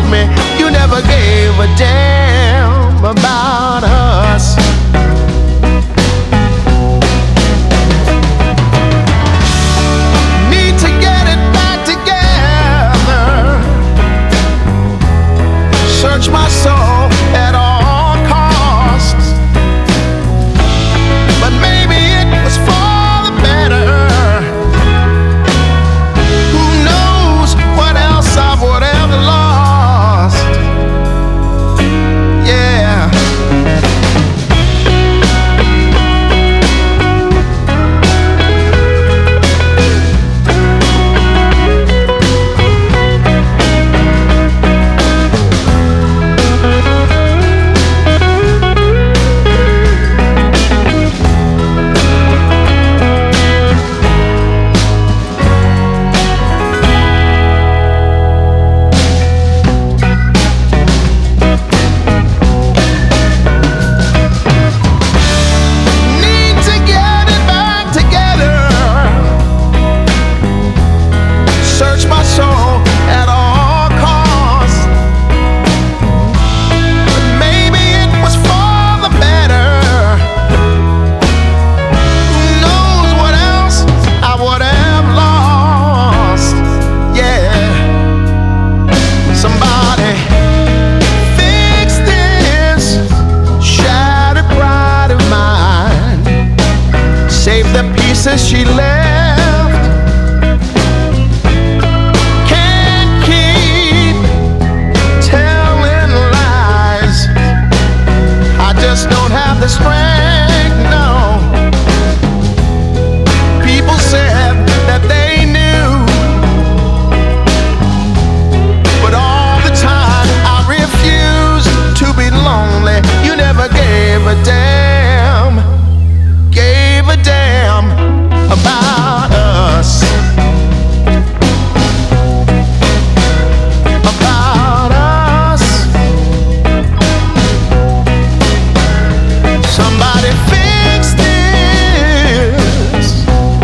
told me you never gave a damn about us. Need to get it back together. Search my soul at all costs. But maybe it was for the better. Who knows what else I would have lost? Yeah. Need to get it back together. Search my soul at all costs. But maybe it was for the better. Who knows what else I would have lost? Yeah. Somebody fix this shattered pride of mine. Save the pieces she left. Can't keep telling lies. I just don't have the strength, no. People said that they knew, but all the time I refused to be lonely. You never gave a damn about us. About us. Somebody fix this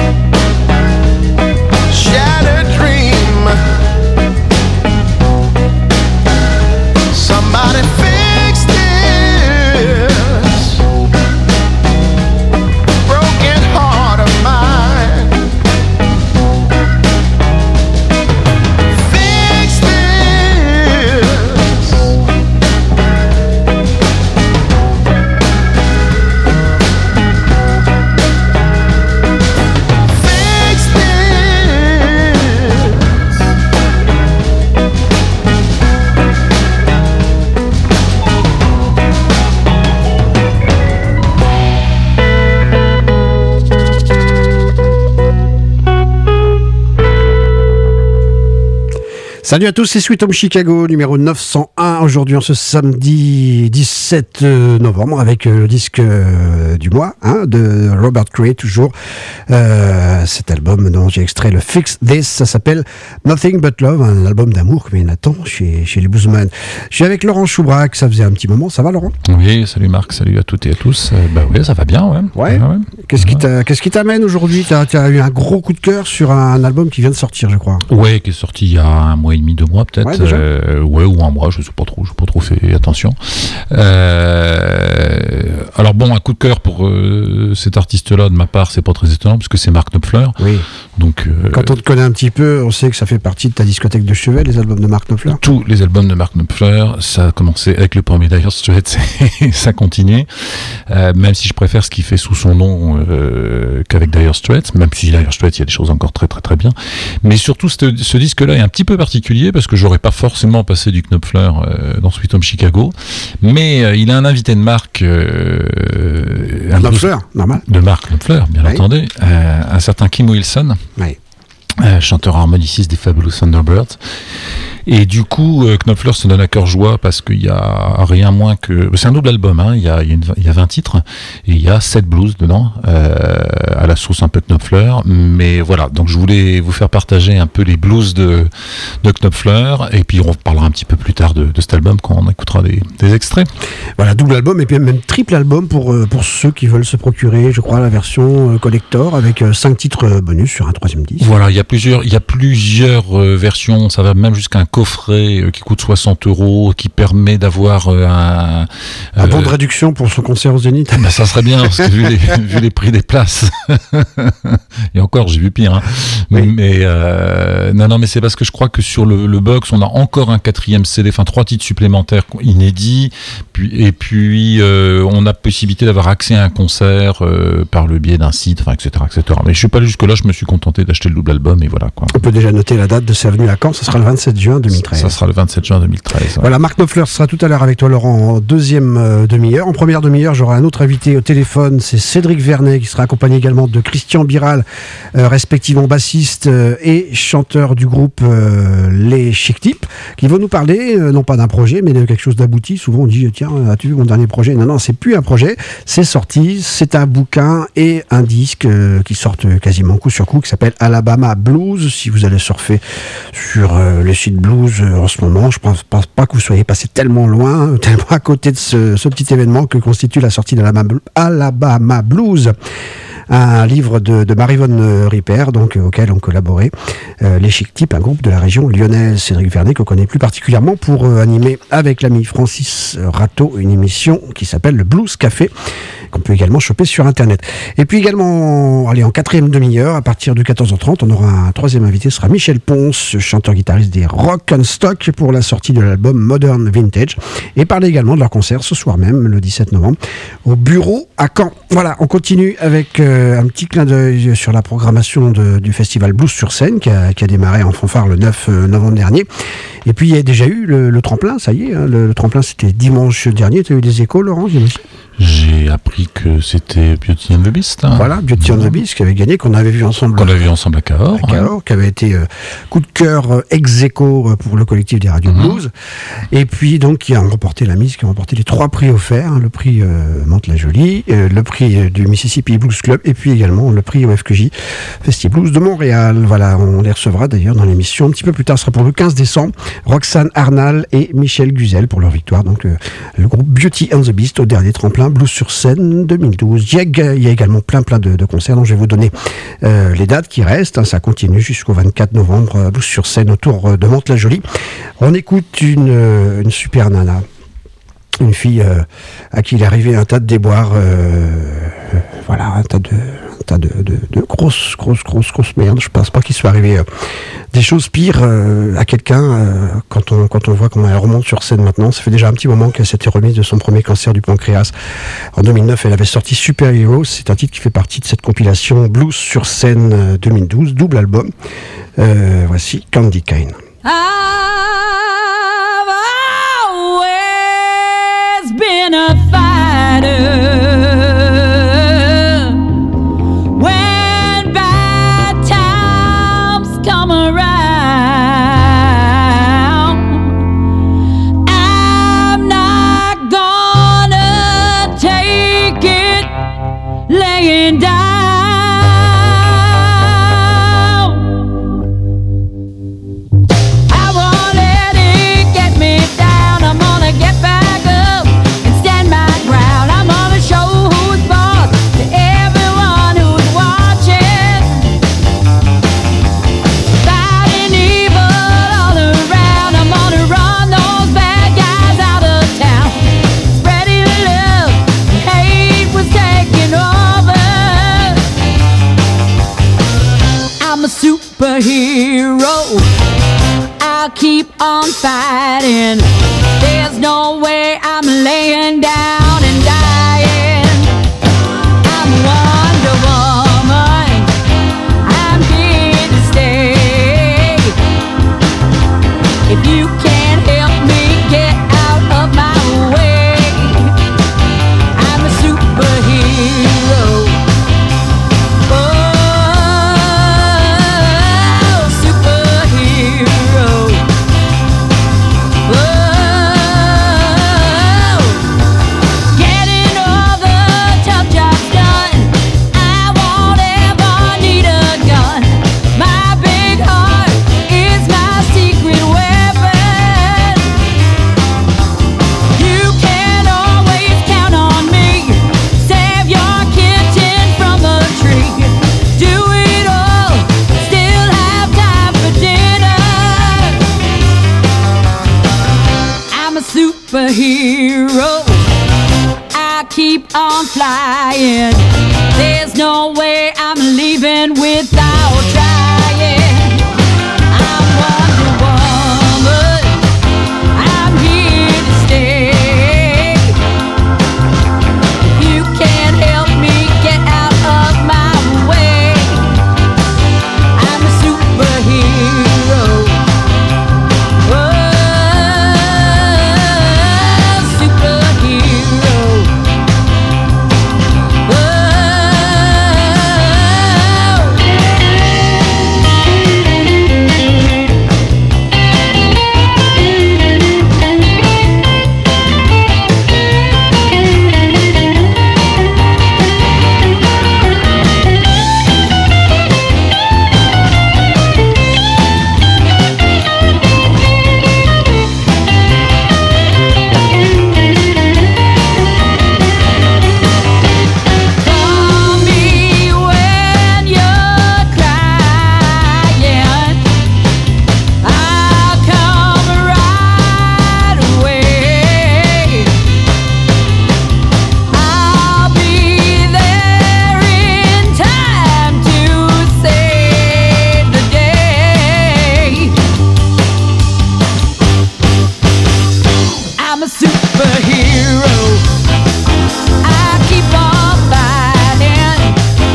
shattered dream. Somebody fix this broken heart of mine. Fix this. Fix this. Salut à tous, c'est Sweet Home Chicago, numéro 901, aujourd'hui en ce samedi 17 novembre, avec le disque du mois de Robert Cray, toujours cet album dont j'ai extrait le Fix This, ça s'appelle Nothing But Love, un album d'amour comme il y en a tant chez les Bluesmen. Je suis avec Laurent Choubrac, ça faisait un petit moment, ça va Laurent? Oui, salut Marc, salut à toutes et à tous. Bah oui, ça va bien, ouais. Ouais. Qu'est-ce qui t'amène aujourd'hui? T'as eu un gros coup de cœur sur un album qui vient de sortir, je crois. Ouais, qui est sorti il y a un mois et demi, 2 mois peut-être. Ouais, déjà ou un mois, je sais pas trop, j'ai pas trop fait attention. Alors bon, un coup de cœur pour cet artiste-là de ma part, c'est pas très étonnant parce que c'est Mark Knopfler. Oui. Donc quand on te connaît un petit peu, on sait que ça fait partie de ta discothèque de chevet, les albums de Mark Knopfler. Tous les albums de Mark Knopfler, ça a commencé avec le premier Dire Straits et ça continue. Même si je préfère ce qu'il fait sous son nom qu'avec Dire Straits, même si Dire Straits, il y a des choses encore très très très bien. Mais surtout, ce disque-là est un petit peu particulier parce que j'aurais pas forcément passé du Knopfler dans Sweet Home Chicago, mais il a un invité de Mark, Knopfler, normal. De Mark Knopfler, bien entendu, un certain Kim Wilson, chanteur harmoniciste des Fabulous Thunderbirds. Et du coup, Knopfler se donne à cœur joie parce qu'il y a rien moins que... C'est un double album, hein. Il y a 20 titres et il y a 7 blues dedans, à la sauce un peu Knopfler. Mais voilà, donc je voulais vous faire partager un peu les blues de Knopfler et puis on parlera un petit peu plus tard de de cet album quand on écoutera des extraits. Voilà, double album et puis même triple album pour ceux qui veulent se procurer, je crois, la version collector avec 5 titres bonus sur un 3e disque. Voilà, il y a plusieurs versions, ça va même jusqu'à un coffret qui coûte 60 €, qui permet d'avoir un bon de réduction pour son concert au Zénith. Ben ça serait bien, parce que vu les prix des places, et encore, j'ai vu pire. Hein. Oui. Mais non, mais c'est parce que je crois que sur le box, on a encore un 4e CD, enfin 3 titres supplémentaires inédits, puis on a possibilité d'avoir accès à un concert par le biais d'un site, enfin, etc., etc. Mais je suis pas allé jusque-là, je me suis contenté d'acheter le double album, et voilà, quoi. On peut déjà noter la date de sa venue à Caen, ça sera le 27 juin 2013. Ça sera le 27 juin 2013. Ouais. Voilà, Mark Knopfler sera tout à l'heure avec toi, Laurent, en deuxième demi-heure. En première demi-heure, j'aurai un autre invité au téléphone, c'est Cédric Vernet, qui sera accompagné également de Christian Biral, respectivement bassiste et chanteur du groupe Les Chic Types, qui vont nous parler, non pas d'un projet, mais de quelque chose d'abouti. Souvent on dit, tiens, as-tu vu mon dernier projet ? Non, c'est plus un projet, c'est sorti, c'est un bouquin et un disque qui sortent quasiment coup sur coup, qui s'appelle Alabama Blues. Si vous allez surfer sur les sites blues en ce moment, je pense pas que vous soyez passé tellement loin, tellement à côté de ce petit événement que constitue la sortie d'Alabama Blues. Un livre de Marie-Vonne Ripper, donc auquel ont collaboré les Chic Types, un groupe de la région lyonnaise. Cédric Vernet, qu'on connaît plus particulièrement pour animer avec l'ami Francis Rateau une émission qui s'appelle le Blues Café, qu'on peut également choper sur Internet. Et puis également, en 4e demi-heure, à partir de 14h30, on aura un 3e invité, ce sera Michel Ponce, chanteur-guitariste des Rock and Stock, pour la sortie de l'album Modern Vintage, et parler également de leur concert ce soir même, le 17 novembre, au Bureau à Caen. Voilà, on continue avec un petit clin d'œil sur la programmation du festival Blues sur scène, qui a démarré en fanfare le 9 novembre dernier. Et puis il y a déjà eu le tremplin, ça y est, hein, le tremplin c'était dimanche dernier. Tu as eu des échos, Laurent, j'imagine ? J'ai appris que c'était Beauty and the Beast. Hein. Voilà, Beauty and the Beast qui avait gagné, qu'on avait vu ensemble. Qu'on avait vu ensemble à Cahors. Ouais. Qui avait été coup de cœur ex-aequo pour le collectif des radios blues. Et puis donc qui a remporté la mise, qui a remporté les 3 prix offerts, hein, le prix Mantes-la-Jolie, le prix du Mississippi Blues Club, et puis également le prix OFQJ Festi Blues de Montréal. Voilà, on les recevra d'ailleurs dans l'émission un petit peu plus tard. Ce sera pour le 15 décembre. Roxane Arnal et Michel Guzel pour leur victoire. Donc le groupe Beauty and the Beast au dernier tremplin Blues sur scène 2012. Il y a également plein de concerts dont je vais vous donner les dates qui restent. Hein, ça continue jusqu'au 24 novembre. Blues sur scène autour de Mantes-la-Jolie. On écoute une super nana. Une fille à qui il est arrivé un tas de déboires. Voilà, un tas de grosses merdes. Je pense pas qu'il soit arrivé des choses pires à quelqu'un quand on voit comment elle remonte sur scène maintenant. Ça fait déjà un petit moment qu'elle s'était remise de son premier cancer du pancréas. En 2009, elle avait sorti Super Heroes. C'est un titre qui fait partie de cette compilation Blues sur scène 2012, double album. Voici Candy Cane. Been a fighter. When bad times come around, I'm not gonna take it laying down. I won't let it get me down. I'm gonna get back up. I'm gonna show who's boss to everyone who's watching. Fighting evil all around. I'm gonna run those bad guys out of town. Spreading love, hate was taking over. I'm a superhero. I'll keep on fighting. There's no way I'm laying down and dying. I'm Wonder Woman. I'm here to stay. If you can't help me get out of my way, I'm a superhero. Oh, superhero. Oh. a superhero. I keep on flying. There's no way I'm leaving without trying. I'm Wonder Woman. I'm here to stay. If you can't help me get out of my way, I'm a superhero. Oh, superhero. Call me when you're crying. I'll come right away. I'll be there in time to save the day. I'm a superhero. I keep on fighting.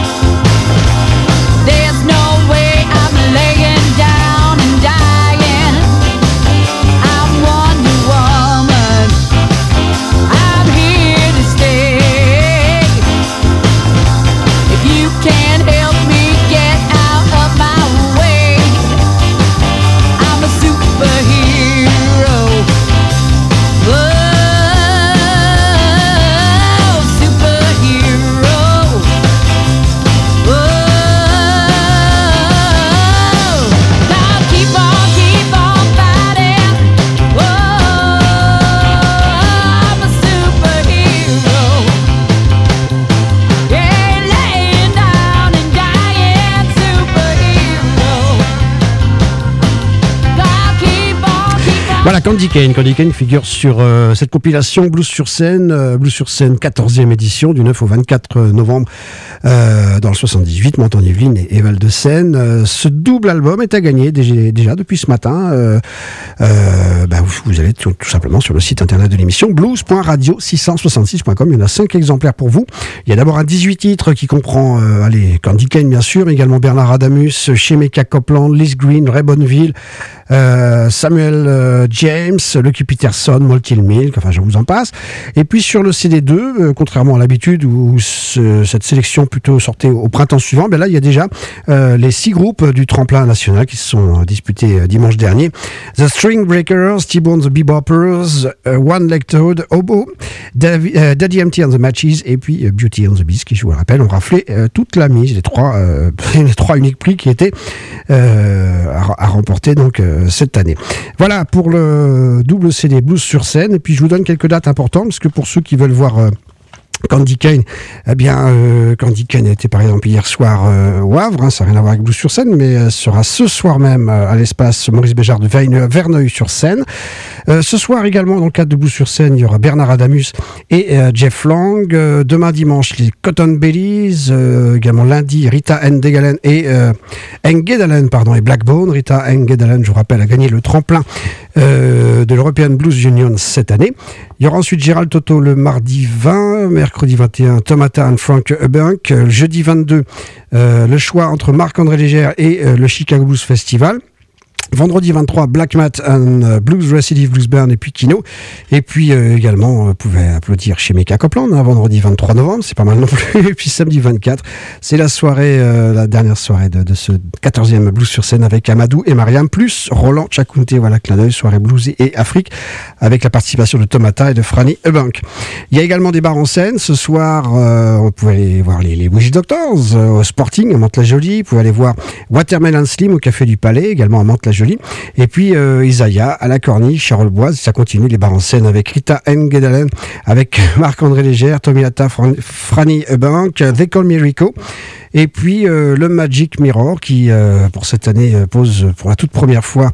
There's no way I'm laying down and dying. I'm Wonder Woman. I'm here to stay. If you can't help me get out of my way, I'm a superhero. Oh, superhero. Oh, gotta keep on fighting. Oh, I'm a superhero. Yeah, laying down and dying, superhero. Gotta keep on. Voilà, Candy Kane. Candy Kane figure sur cette compilation Blues sur scène 14e édition du 9 au 24 novembre dans le 78, Monton-Yvelines et Val-de-Seine. Ce double album est à gagner déjà depuis ce matin. Vous allez tout simplement sur le site internet de l'émission blues.radio666.com. Il y en a 5 exemplaires pour vous. Il y a d'abord un 18 titres qui comprend Candy Kane bien sûr, mais également Bernard Adamus, Shemeka Copeland, Liz Green, Ray Bonneville, Samuel James, Lucky Peterson, Molty Milk, enfin je vous en passe. Et puis sur le CD2, contrairement à l'habitude où cette sélection plutôt sortait au printemps suivant, là il y a déjà les 6 groupes du tremplin national qui se sont disputés dimanche dernier. The String Breakers, T-Bone the Beboppers, One Leg Toad, Hobo, Daddy Empty and the Matches et puis Beauty and the Beast qui, je vous le rappelle, ont raflé toute la mise, les trois uniques prix qui étaient à remporter donc cette année. Voilà pour le double CD Blues sur scène. Et puis je vous donne quelques dates importantes parce que pour ceux qui veulent voir Candy Kane, Candy Kane était par exemple hier soir au Havre, ça n'a rien à voir avec Blues sur scène, mais sera ce soir même à l'espace Maurice Béjart de Verneuil-sur-Seine. Ce soir également, dans le cadre de Blues sur scène, il y aura Bernard Adamus et Jeff Lang. Demain dimanche, les Cotton Bellies. Également lundi, Rita Engedalen et Blackbone. Rita Engedalen, je vous rappelle, a gagné le tremplin de l'European Blues Union cette année. Il y aura ensuite Gérald Toto le mardi 20, mercredi 21, Tomata and Frank Eubank, jeudi 22, le choix entre Marc-André Légère et le Chicago Blues Festival. Vendredi 23, Black Mat and Blues Recidive Blues Band et puis Kino. Et puis également, vous pouvez applaudir Shemeka Copeland, vendredi 23 novembre, c'est pas mal non plus. Et puis samedi 24, c'est la soirée, la dernière soirée de ce 14e Blues sur scène avec Amadou et Mariam, plus Roland Chakounté, voilà, clin d'œil, soirée blues et Afrique, avec la participation de Tomata et de Franny Eubank. Il y a également des bars en scène. Ce soir, on pouvait aller voir les Witch Doctors au Sporting à Mantes-la-Jolie. Vous pouvez aller voir Watermelon Slim au Café du Palais, également à Mantes-la-Jolie. Et puis Isaiah à la Corniche, Charles-Boise. Ça continue les bars en scène avec Rita Engedalen, avec Marc-André Légère, Tommy Latta, Franny Eubank, They Call Me Rico. Et puis le Magic Mirror qui pour cette année pose pour la toute première fois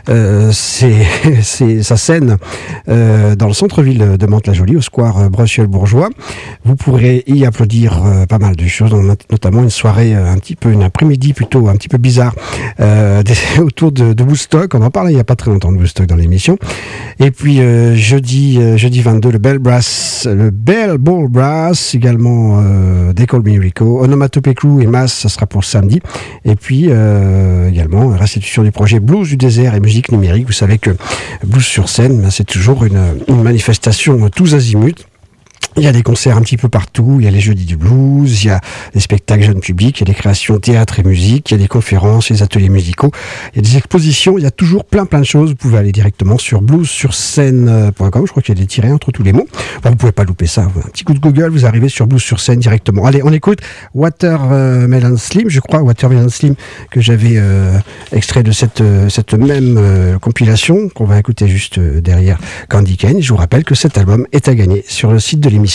sa scène dans le centre-ville de Mantes-la-Jolie, au square Bruxelles-Bourgeois. Vous pourrez y applaudir pas mal de choses, notamment une soirée une après-midi plutôt un petit peu bizarre autour de Woodstock. On en parlait il n'y a pas très longtemps de Woodstock dans l'émission. Et puis jeudi 22, le Bell Ball Brass, également They Call Me Rico, Onomatope Crew et Mass, ça sera pour samedi. Et puis également restitution du projet Blues du désert et musique numérique. Vous savez que Blues sur scène, c'est toujours une manifestation tous azimuts. Il y a des concerts un petit peu partout, il y a les jeudis du blues, il y a des spectacles jeunes publics, il y a des créations théâtre et musique, il y a des conférences, des ateliers musicaux, il y a des expositions, il y a toujours plein de choses. Vous pouvez aller directement sur bluesurscène.com, je crois qu'il y a des tirets entre tous les mots. Enfin, vous pouvez pas louper ça, un petit coup de Google, vous arrivez sur Blues sur scène directement. Allez, on écoute Watermelon Slim, je crois, Watermelon Slim, que j'avais extrait de cette même compilation, qu'on va écouter juste derrière Candy Cane. Je vous rappelle que cet album est à gagner sur le site de l'émission.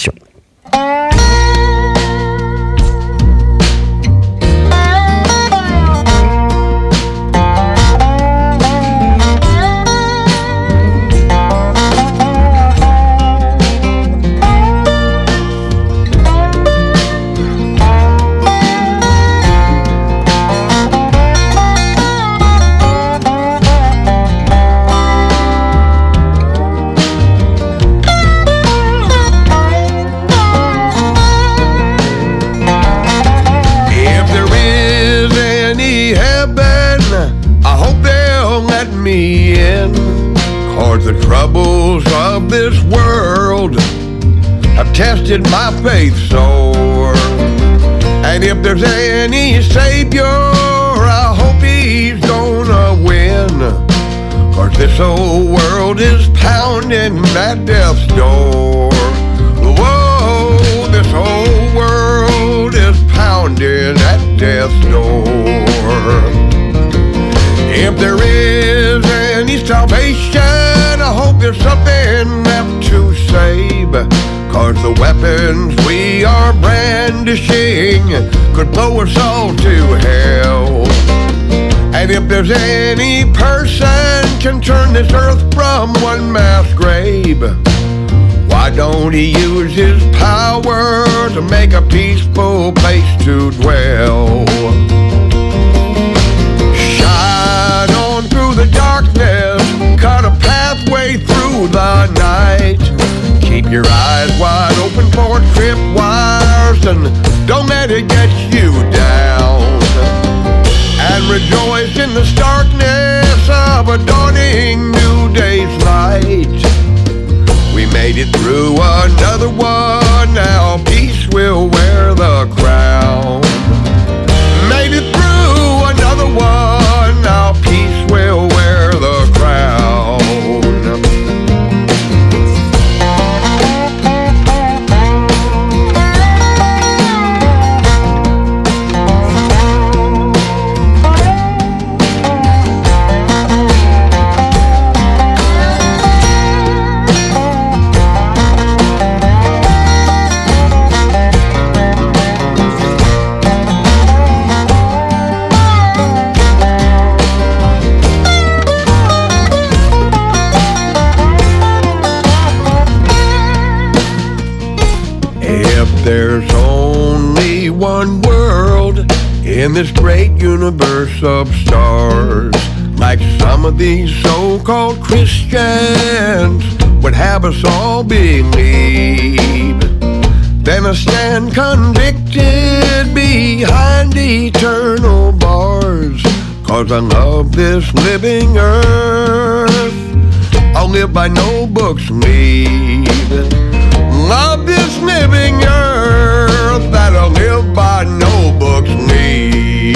The troubles of this world have tested my faith sore, and if there's any savior, I hope he's gonna win, 'cause this old world is pounding at death's door. Whoa, this whole world is pounding at death's door. If there is any salvation, I hope there's something left to save, 'cause the weapons we are brandishing could blow us all to hell. And if there's any person can turn this earth from one mass grave, why don't he use his power to make a peaceful place to dwell? Shine on through the darkness, cut a pathway through the night. Keep your eyes wide open for tripwires and don't let it get you down. And rejoice in the starkness of a dawning new day's light. We made it through another one, now peace will wear the crown. Made it through another one, now peace will wear the crown. There's only one world in this great universe of stars, like some of these so-called Christians would have us all believe. Then I stand convicted behind eternal bars, 'cause I love this living earth. I'll live by no book's lead. Love this living earth that'll live by no book's lead.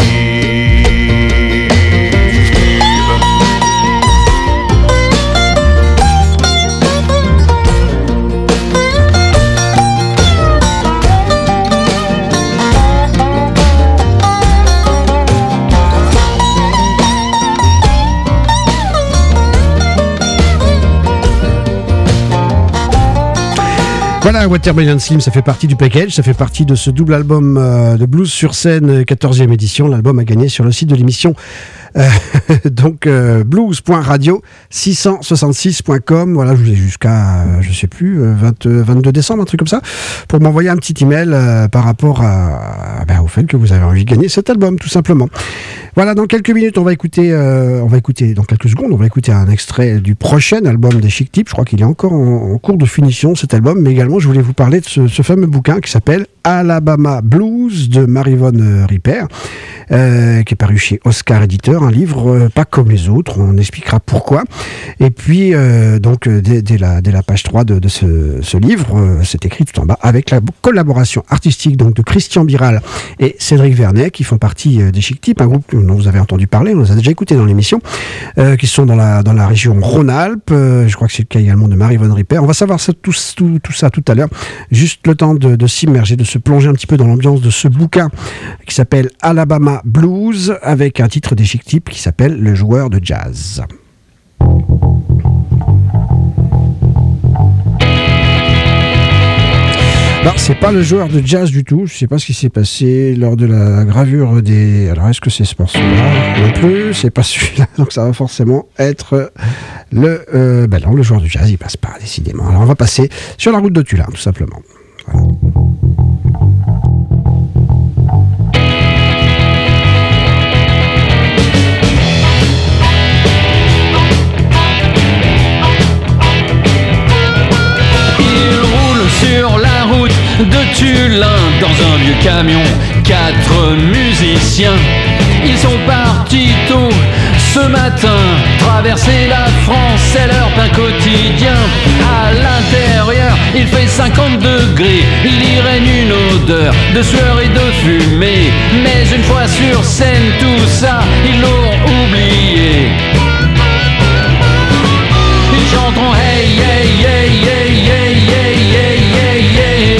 Voilà, Watermelon Slim, ça fait partie du package, ça fait partie de ce double album de Blues sur scène, 14e édition. L'album a gagné sur le site de l'émission. Donc blues.radio666.com. Voilà, je vous ai jusqu'à je sais plus 22 décembre, un truc comme ça, pour m'envoyer un petit email par rapport au fait que vous avez envie de gagner cet album, tout simplement. Voilà, dans quelques minutes, dans quelques secondes, on va écouter un extrait du prochain album des Chic Tips. Je crois qu'il est encore en cours de finition, cet album, mais également je voulais vous parler de ce fameux bouquin qui s'appelle Alabama Blues de Mary-Von Ripper, qui est paru chez Oscar Éditeur, un livre pas comme les autres, on expliquera pourquoi. Et puis dès la page 3 de ce livre, c'est écrit tout en bas, avec la collaboration artistique donc de Christian Biral et Cédric Vernet, qui font partie des Chic Tips, un groupe dont vous avez entendu parler, on les a déjà écoutés dans l'émission, qui sont dans la région Rhône-Alpes. Je crois que c'est le cas également de Mary-Von Ripper. On va savoir tout ça tout à l'heure, juste le temps de s'immerger, de se plonger un petit peu dans l'ambiance de ce bouquin qui s'appelle Alabama Blues, avec un titre des Chic Tips qui s'appelle Le joueur de jazz. Non, c'est pas le joueur de jazz du tout. Je sais pas ce qui s'est passé lors de la gravure des... Alors, est-ce que c'est ce morceau-là? Non plus, c'est pas celui-là. Donc, ça va forcément être le joueur de jazz. Il passe pas, décidément. Alors, on va passer sur la route de Tulin, tout simplement. Voilà. Sur la route de Tulin, dans un vieux camion, 4 musiciens. Ils sont partis tôt ce matin, traverser la France, c'est leur pain quotidien. À l'intérieur, il fait 50 degrés, il y règne une odeur de sueur et de fumée. Mais une fois sur scène, tout ça, ils l'ont oublié. Ils chanteront hey, hey, hey, hey, hey, hey, hey, hey, hey.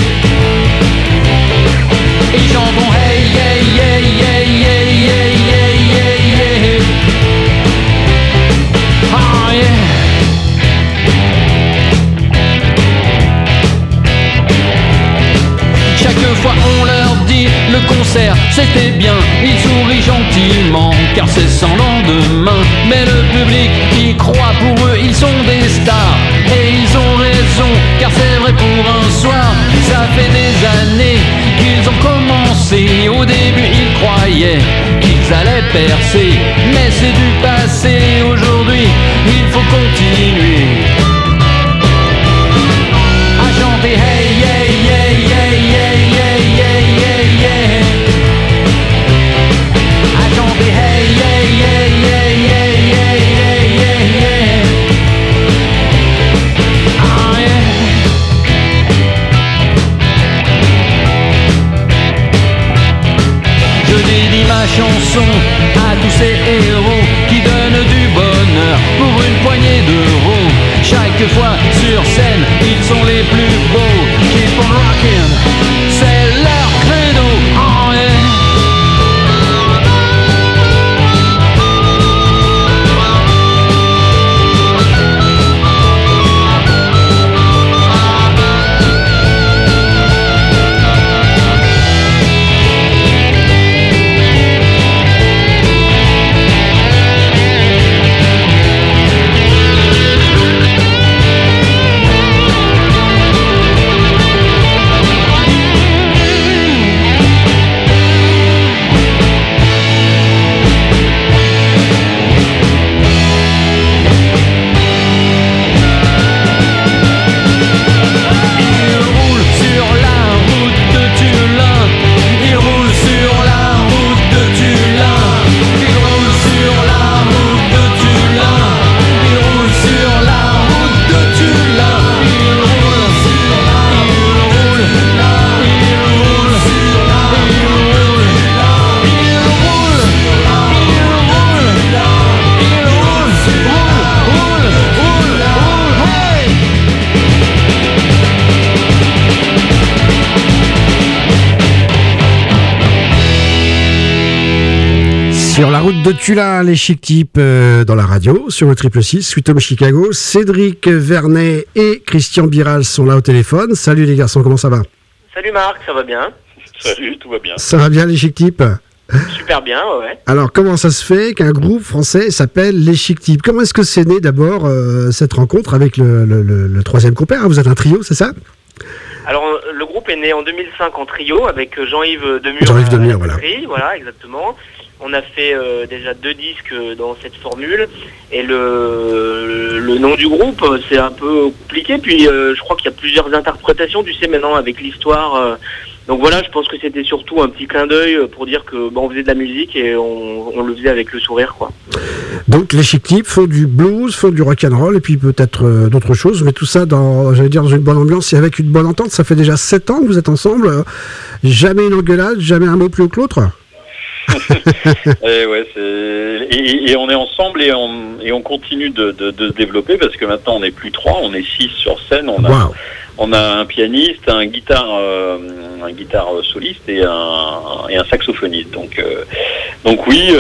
Ils chanteront hey, hey, hey, hey, hey, hey, hey, hey, hey. Oh yeah. Chaque fois on leur dit le concert c'était bien, ils sourient gentiment car c'est sans lendemain. Mais le public y croit, pour eux ils sont des stars. Et ils ont raison car c'est vrai pour un soir. Ça fait des années qu'ils ont commencé. Au début ils croyaient qu'ils allaient percer, mais c'est du passé, aujourd'hui il faut continuer à chanter hey hey hey hey hey hey hey hey hey. À chanter hey hey hey hey hey hey hey hey hey. Ah yeah. Je dédie ma chanson à tous ces héros qui donnent du bonheur pour une poignée d'euros. Chaque fois sur scène, ils sont les plus beaux. Keep on rockin', c'est leur credo. Oh yeah. Sur la route de Tulin, les Chic Types dans la radio, sur le 666, Sweet Home Chicago. Cédric Vernet et Christian Biral sont là au téléphone. Salut les garçons, comment ça va? Salut Marc, ça va bien? Salut, tout va bien. Ça va bien les Chic Types? Super bien, ouais. Alors comment ça se fait qu'un groupe français s'appelle les Chic Types? Comment est-ce que c'est né d'abord cette rencontre avec le troisième compère? Vous êtes un trio, c'est ça? Alors le groupe est né en 2005 en trio avec Jean-Yves Demure. Jean-Yves Demure, voilà. Voilà, exactement. On a fait déjà 2 disques dans cette formule et le nom du groupe c'est un peu compliqué, puis je crois qu'il y a plusieurs interprétations, tu sais maintenant avec l'histoire, donc voilà, je pense que c'était surtout un petit clin d'œil pour dire que on faisait de la musique et on le faisait avec le sourire, quoi. Donc les Chic Types font du blues, font du rock'n'roll et puis peut-être d'autres choses, mais tout ça dans une bonne ambiance et avec une bonne entente. Ça fait déjà 7 ans que vous êtes ensemble, jamais une engueulade, jamais un mot plus haut que l'autre. Et on est ensemble et on continue de se développer parce que maintenant on n'est plus 3, on est 6 sur scène. On a un pianiste, un guitare soliste et un saxophoniste. Donc oui,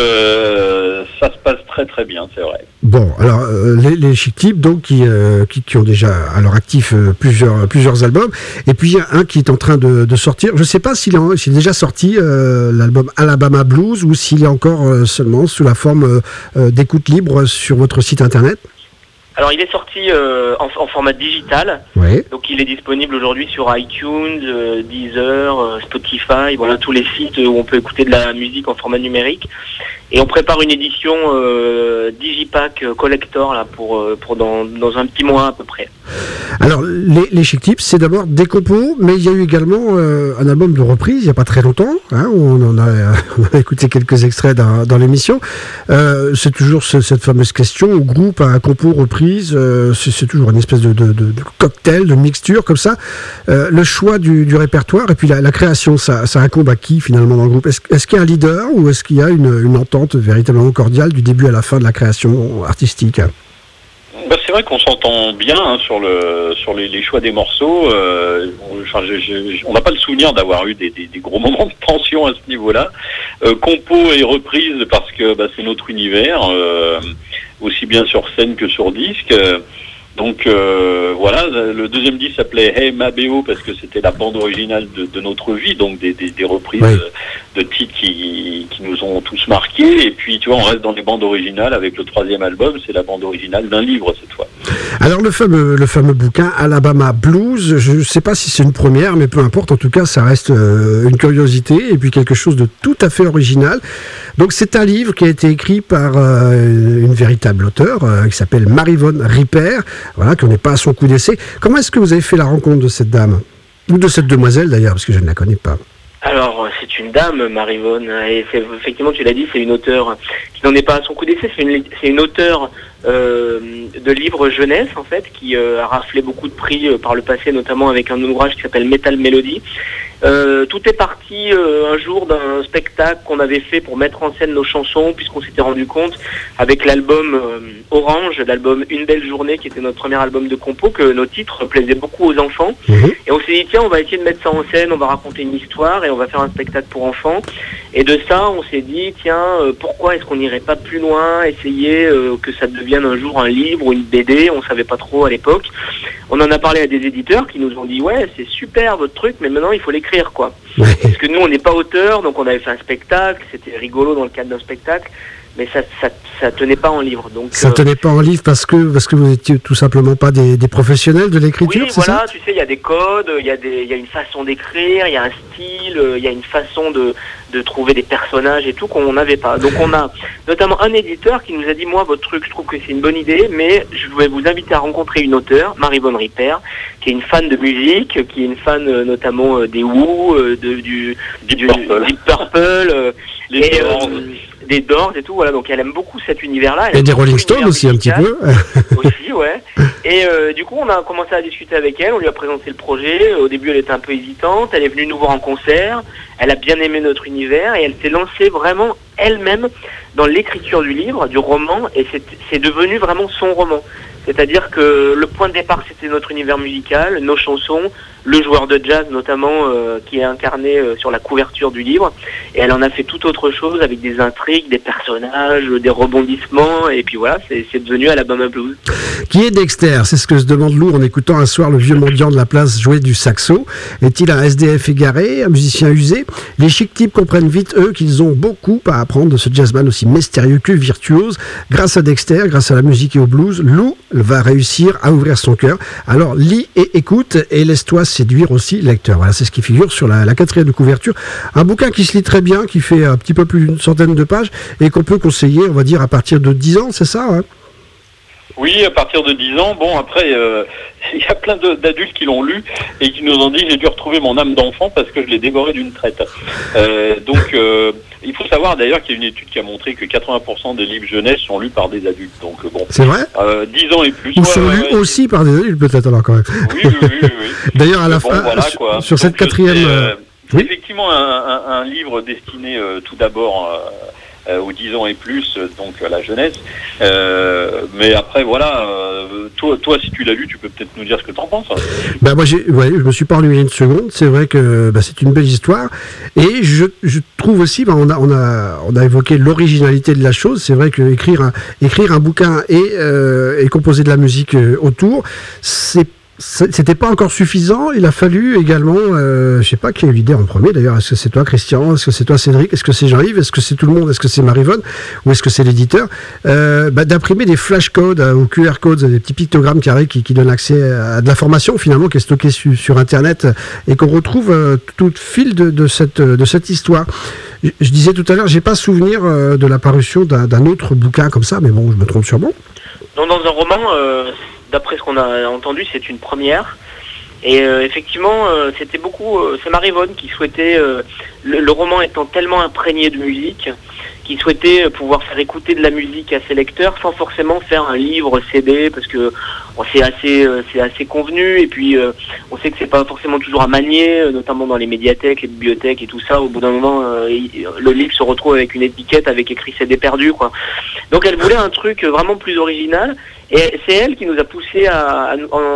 ça se passe très très bien, c'est vrai. Bon, alors les Chic Types donc qui ont déjà à leur actif plusieurs albums, et puis il y a un qui est en train de sortir. Je ne sais pas s'il est déjà sorti, l'album Alabama Blues, ou s'il est encore seulement sous la forme d'écoute libre sur votre site internet. Alors il est sorti en format digital, ouais. Donc il est disponible aujourd'hui sur iTunes, Deezer, Spotify, voilà tous les sites où on peut écouter de la musique en format numérique. Et on prépare une édition Digipack Collector là pour dans un petit mois à peu près. Alors les Chic Types, c'est d'abord des compos, mais il y a eu également un album de reprise il n'y a pas très longtemps, hein, où on a écouté quelques extraits dans l'émission. C'est toujours cette fameuse question, groupe à compo, reprise, c'est toujours une espèce de cocktail, de mixture comme ça. Le choix du répertoire et puis la création, ça incombe à qui finalement dans le groupe? Est-ce qu'il y a un leader ou est-ce qu'il y a une entente véritablement cordiale du début à la fin de la création artistique? C'est vrai qu'on s'entend bien sur les choix des morceaux. On n'a pas le souvenir d'avoir eu des gros moments de tension à ce niveau-là. Compo et reprise parce que c'est notre univers, aussi bien sur scène que sur disque. Donc voilà, le deuxième disque s'appelait Hey Ma B.O. parce que c'était la bande originale de notre vie, donc des reprises, oui, de titres qui nous ont tous marqués. Et puis tu vois, on reste dans les bandes originales avec le troisième album, c'est la bande originale d'un livre cette fois. Alors le fameux bouquin Alabama Blues, je ne sais pas si c'est une première, mais peu importe, en tout cas ça reste une curiosité et puis quelque chose de tout à fait original. Donc c'est un livre qui a été écrit par une véritable auteure qui s'appelle Maryvonne Ripper, voilà, qu'on n'est pas à son coup d'essai. Comment est-ce que vous avez fait la rencontre de cette dame? Ou de cette demoiselle d'ailleurs, parce que je ne la connais pas. Alors, c'est une dame, Maryvonne, et effectivement, tu l'as dit, c'est une auteure qui n'en est pas à son coup d'essai, c'est une auteure de livres jeunesse, en fait, qui a raflé beaucoup de prix par le passé, notamment avec un ouvrage qui s'appelle Metal Melody. Tout est parti un jour d'un spectacle qu'on avait fait pour mettre en scène nos chansons, puisqu'on s'était rendu compte, avec l'album Orange, l'album Une Belle Journée, qui était notre premier album de compo, que nos titres plaisaient beaucoup aux enfants. Et on s'est dit, tiens, on va essayer de mettre ça en scène, on va raconter une histoire, et on va faire un spectacle pour enfants. Et de ça, on s'est dit, tiens, pourquoi est-ce qu'on n'irait pas plus loin, essayer que ça devienne un jour un livre ou une BD, on savait pas trop à l'époque. On en a parlé à des éditeurs qui nous ont dit, ouais, c'est super votre truc, mais maintenant il faut l'écrire, quoi. Parce que nous, on n'est pas auteurs, donc on avait fait un spectacle, c'était rigolo dans le cadre d'un spectacle, mais ça tenait pas en livre. Donc, ça tenait pas en livre parce que vous étiez tout simplement pas des professionnels de l'écriture, oui, c'est voilà, ça? tu sais, il y a des codes, il y a une façon d'écrire, il y a un style, il y a une façon de trouver des personnages et tout qu'on n'avait pas. Donc on a notamment un éditeur qui nous a dit, moi, votre truc, je trouve que c'est une bonne idée, mais je vais vous inviter à rencontrer une auteure, Maryvonne Ripper, qui est une fan de musique, qui est une fan notamment des Who, du Deep Purple, des Doors et tout, voilà, donc elle aime beaucoup cet univers-là. Et des Rolling Stones aussi un petit peu. Aussi, ouais. Et du coup, on a commencé à discuter avec elle, on lui a présenté le projet. Au début, elle était un peu hésitante, elle est venue nous voir en concert, elle a bien aimé notre univers et elle s'est lancée vraiment elle-même dans l'écriture du livre, du roman, et c'est devenu vraiment son roman. C'est-à-dire que le point de départ, c'était notre univers musical, nos chansons, le joueur de jazz notamment, qui est incarné sur la couverture du livre. Et elle en a fait tout autre chose avec des intrigues, des personnages, des rebondissements. Et puis voilà, c'est devenu Alabama Blues. Qui est Dexter? C'est ce que se demande Lou en écoutant un soir le vieux mendiant de la place jouer du saxo. Est-il un SDF égaré, un musicien usé? Les chic types comprennent vite, eux, qu'ils ont beaucoup à apprendre de ce jazzman aussi mystérieux que virtuose. Grâce à Dexter, grâce à la musique et au blues, Lou va réussir à ouvrir son cœur. Alors lis et écoute et laisse-toi séduire aussi, lecteur. Voilà, c'est ce qui figure sur la 4e de couverture. Un bouquin qui se lit très bien, qui fait un petit peu plus d'une centaine de pages et qu'on peut conseiller, on va dire, à partir de 10 ans, c'est ça, hein? Oui, à partir de 10 ans. Bon, après, il y a plein d'adultes qui l'ont lu et qui nous ont dit j'ai dû retrouver mon âme d'enfant parce que je l'ai dévoré d'une traite. Donc, il faut savoir d'ailleurs qu'il y a une étude qui a montré que 80% des livres jeunesse sont lus par des adultes. Donc, bon. C'est vrai? 10 ans et plus. Ou sont lus aussi par des adultes, peut-être, alors, quand même. Oui. D'ailleurs, à la fin, voilà, sur cette 4e... c'est effectivement un livre destiné tout d'abord aux 10 ans et plus, donc à la jeunesse. Mais après, voilà, toi, si tu l'as lu, tu peux peut-être nous dire ce que tu en penses. Bah moi, je me suis pas ennuyé une seconde. C'est vrai que c'est une belle histoire. Et je trouve aussi, on a évoqué l'originalité de la chose. C'est vrai que écrire un bouquin et composer de la musique autour, c'était pas encore suffisant. Il a fallu également, je sais pas qui a eu l'idée en premier d'ailleurs. Est-ce que c'est toi, Christian? Est-ce que c'est toi, Cédric? Est-ce que c'est Jean-Yves? Est-ce que c'est tout le monde? Est-ce que c'est Marivonne? Ou est-ce que c'est l'éditeur? D'imprimer des flashcodes ou QR codes, des petits pictogrammes carrés qui donnent accès à de l'information finalement qui est stockée sur Internet et qu'on retrouve tout fil de cette histoire. Je disais tout à l'heure, j'ai pas souvenir de l'apparition d'un autre bouquin comme ça, mais bon, je me trompe sûrement. Non, dans un roman, d'après ce qu'on a entendu, c'est une première. Et effectivement, c'était beaucoup... c'est Marivonne qui souhaitait, le roman étant tellement imprégné de musique, qui souhaitait pouvoir faire écouter de la musique à ses lecteurs sans forcément faire un livre CD, parce que c'est assez convenu, et puis on sait que c'est pas forcément toujours à manier, notamment dans les médiathèques, les bibliothèques et tout ça. Au bout d'un moment, le livre se retrouve avec une étiquette avec écrit CD perdu, quoi. Donc elle voulait un truc vraiment plus original. Et c'est elle qui nous a poussé à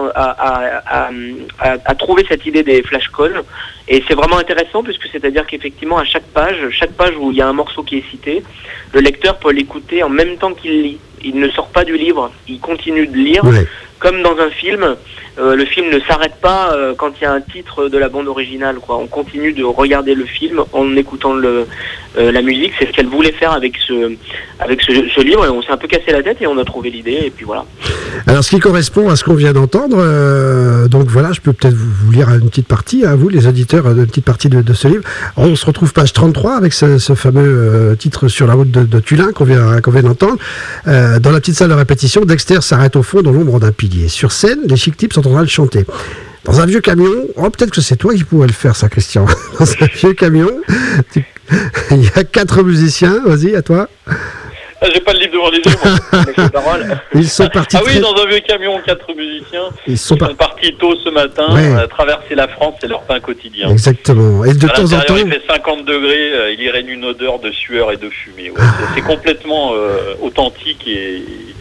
trouver cette idée des flashcodes. Et c'est vraiment intéressant puisque c'est-à-dire qu'effectivement à chaque page où il y a un morceau qui est cité, le lecteur peut l'écouter en même temps qu'il lit. Il ne sort pas du livre, il continue de lire. Ouais. Comme dans un film, le film ne s'arrête pas quand il y a un titre de la bande originale, quoi. On continue de regarder le film en écoutant la musique. C'est ce qu'elle voulait faire avec ce livre. Et on s'est un peu cassé la tête et on a trouvé l'idée. Et puis voilà. Alors, ce qui correspond à ce qu'on vient d'entendre, donc voilà, je peux peut-être vous lire une petite partie, à vous, les auditeurs, une petite partie de ce livre. On se retrouve page 33 avec ce fameux titre Sur la route de Tulin qu'on vient d'entendre. Dans la petite salle de répétition, Dexter s'arrête au fond dans l'ombre d'un pilier. Sur scène, les chic types sont en train de chanter. Dans un vieux camion, peut-être que c'est toi qui pourrais le faire, ça, Christian. Dans un vieux camion, il y a 4 musiciens. Vas-y, à toi. J'ai pas le livre devant les yeux, moi. Ils sont partis. Ah oui, dans un vieux camion, 4 musiciens. Ils sont partis tôt ce matin, traverser la France, c'est leur pain quotidien. Exactement. Et de temps en temps, il fait 50 degrés, il y règne une odeur de sueur et de fumée. Ouais, c'est complètement authentique et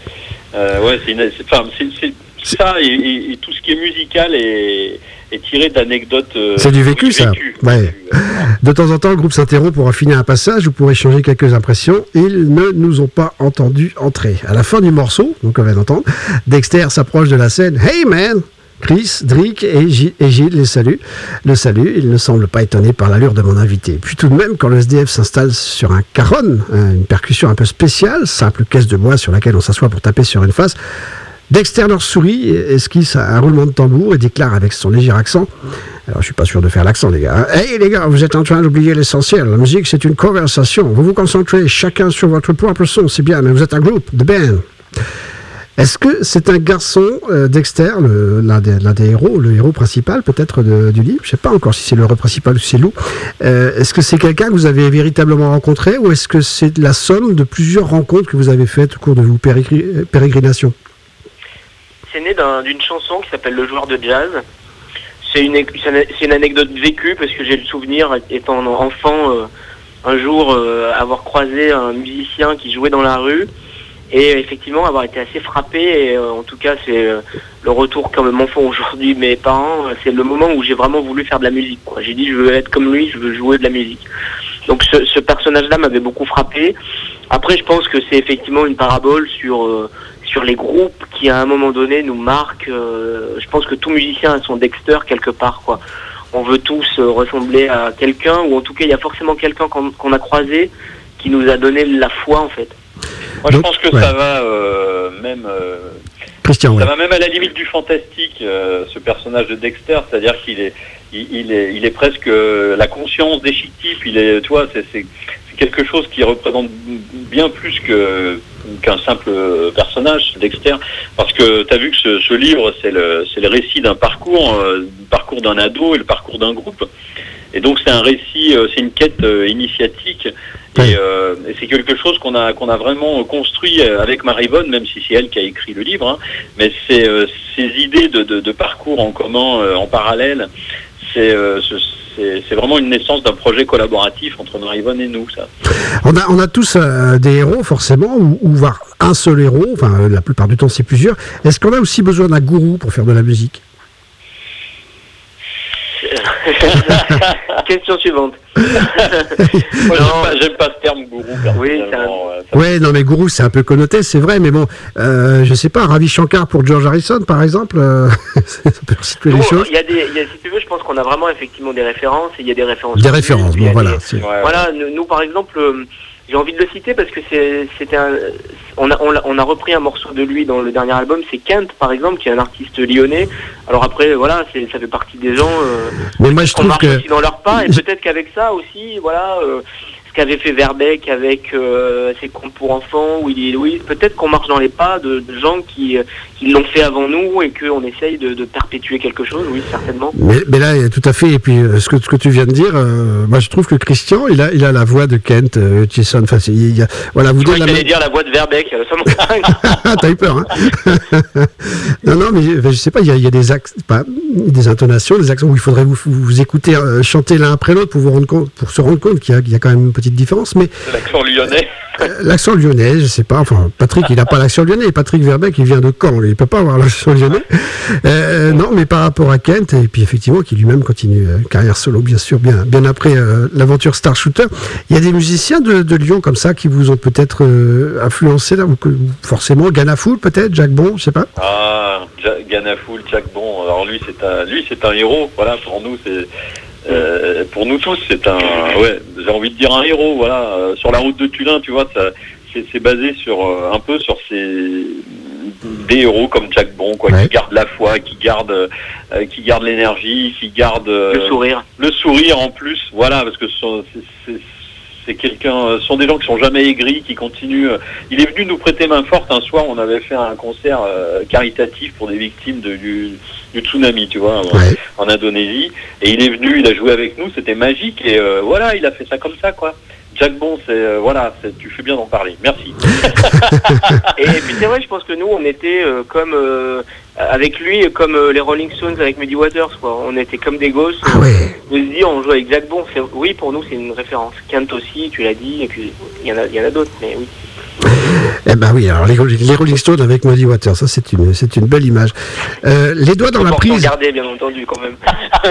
c'est ça et tout ce qui est musical est tiré d'anecdotes. C'est du vécu, ça. Ouais. De temps en temps, le groupe s'interrompt pour affiner un passage ou pour échanger quelques impressions. Ils ne nous ont pas entendus entrer. À la fin du morceau, donc on vient d'entendre, Dexter s'approche de la scène. Hey man! Chris, Drick et Gilles les saluent. Il ne semble pas étonné par l'allure de mon invité. Puis tout de même, quand le SDF s'installe sur un caron, une percussion un peu spéciale, simple caisse de bois sur laquelle on s'assoit pour taper sur une face, Dexter leur sourit, esquisse un roulement de tambour et déclare avec son léger accent, alors je suis pas sûr de faire l'accent les gars, hey les gars, vous êtes en train d'oublier l'essentiel, la musique c'est une conversation, vous vous concentrez chacun sur votre propre son, c'est bien, mais vous êtes un groupe, the band. Est-ce que c'est un garçon, Dexter, l'un des héros, le héros principal peut-être du livre, je sais pas encore si c'est le héros principal ou si c'est Lou, est-ce que c'est quelqu'un que vous avez véritablement rencontré ou est-ce que c'est la somme de plusieurs rencontres que vous avez faites au cours de vos pérégrinations? C'est né d'une chanson qui s'appelle Le joueur de jazz. C'est une anecdote vécue parce que j'ai le souvenir, étant enfant, un jour avoir croisé un musicien qui jouait dans la rue et effectivement avoir été assez frappé, et en tout cas c'est le retour que m'en font aujourd'hui mes parents, c'est le moment où j'ai vraiment voulu faire de la musique, quoi. J'ai dit je veux être comme lui, je veux jouer de la musique. Donc ce personnage-là m'avait beaucoup frappé. Après je pense que c'est effectivement une parabole sur les groupes qui à un moment donné nous marquent. Je pense que tout musicien a son Dexter quelque part, quoi. On veut tous ressembler à quelqu'un, ou en tout cas il y a forcément quelqu'un qu'on a croisé qui nous a donné la foi en fait. Moi je pense que ça va même Christian, ça va même à la limite du fantastique, ce personnage de Dexter, c'est-à-dire qu'il est il est presque la conscience des Chic Types, tu vois, c'est quelque chose qui représente bien plus qu'un simple personnage, Dexter, parce que tu as vu que ce livre, c'est le récit d'un parcours, d'un ado et le parcours d'un groupe. Et donc c'est un récit, c'est une quête initiatique, et c'est quelque chose qu'on a vraiment construit avec Maryvonne, même si c'est elle qui a écrit le livre, hein, mais c'est ces idées de parcours en commun, en parallèle, c'est vraiment une naissance d'un projet collaboratif entre Maryvonne et nous, ça. On a tous des héros, forcément, ou voire un seul héros, enfin la plupart du temps c'est plusieurs. Est-ce qu'on a aussi besoin d'un gourou pour faire de la musique? Question suivante. Moi, j'aime pas ce terme gourou. Oui, ouais, non mais gourou c'est un peu connoté, c'est vrai, mais bon, je sais pas, Ravi Shankar pour George Harrison par exemple, ça peut situer les choses. Si tu veux, je pense qu'on a vraiment effectivement des références, et il y a des références. Des références, bon voilà. Voilà, nous par exemple, j'ai envie de le citer parce que on a repris un morceau de lui dans le dernier album, c'est Kent par exemple, qui est un artiste lyonnais. Alors après voilà, ça fait partie des gens mais moi je qu'on trouve marche que aussi dans leur pas, et peut-être qu'avec ça aussi, voilà, ce qu'avait fait Verbeek avec ses contes pour enfants, oui, peut-être qu'on marche dans les pas de gens qui l'ont fait avant nous, et qu'on essaye de perpétuer quelque chose, oui, certainement. Mais là, tout à fait, et puis ce que tu viens de dire, moi je trouve que Christian, il a la voix de Kent Hutchison, enfin, voilà, vous dites dire la voix de Verbeek, ça t'as eu peur, hein. Non, mais je sais pas, il y a des intonations, des accents où il faudrait vous écouter chanter l'un après l'autre pour se rendre compte qu'il y a quand même une petite différence, mais... L'accent lyonnais. L'accent lyonnais, je sais pas, enfin, Patrick, il n'a pas l'accent lyonnais, Patrick Verbeek, il vient de Caen, il peut pas avoir l'accent lyonnais. Non, mais par rapport à Kent, et puis effectivement, qui lui-même continue carrière solo, bien sûr, bien après l'aventure Star Shooter, il y a des musiciens de Lyon comme ça qui vous ont peut-être influencé, là, ou forcément, Ganafoul peut-être, Jack Bon, je sais pas. Ah, Ganafoul, Jack Bon, alors lui c'est un héros, voilà, pour nous c'est... pour nous tous, c'est j'ai envie de dire un héros, voilà. Sur la route de Tullin, tu vois, c'est basé sur un peu sur des héros comme Jack Bon, quoi, qui gardent la foi, qui gardent l'énergie, qui gardent le sourire en plus, voilà, parce que c'est quelqu'un, ce sont des gens qui sont jamais aigris, qui continuent. Il est venu nous prêter main forte un soir, on avait fait un concert caritatif pour des victimes du tsunami, tu vois, en Indonésie, et il est venu, il a joué avec nous, c'était magique, et voilà, il a fait ça comme ça, quoi. Jack Bon, tu fais bien d'en parler, merci. Et puis c'est vrai, je pense que nous, on était comme avec lui, comme les Rolling Stones avec Muddy Waters, quoi. On était comme des gosses. De se dire, on joue avec Jack Bon. Oui, pour nous, c'est une référence. Kent aussi, tu l'as dit, et puis il y en a d'autres, mais oui. Eh ben oui, alors les Rolling Stones avec Muddy Waters, ça c'est une belle image. Les doigts dans la prise. Regardez, bien entendu, quand même.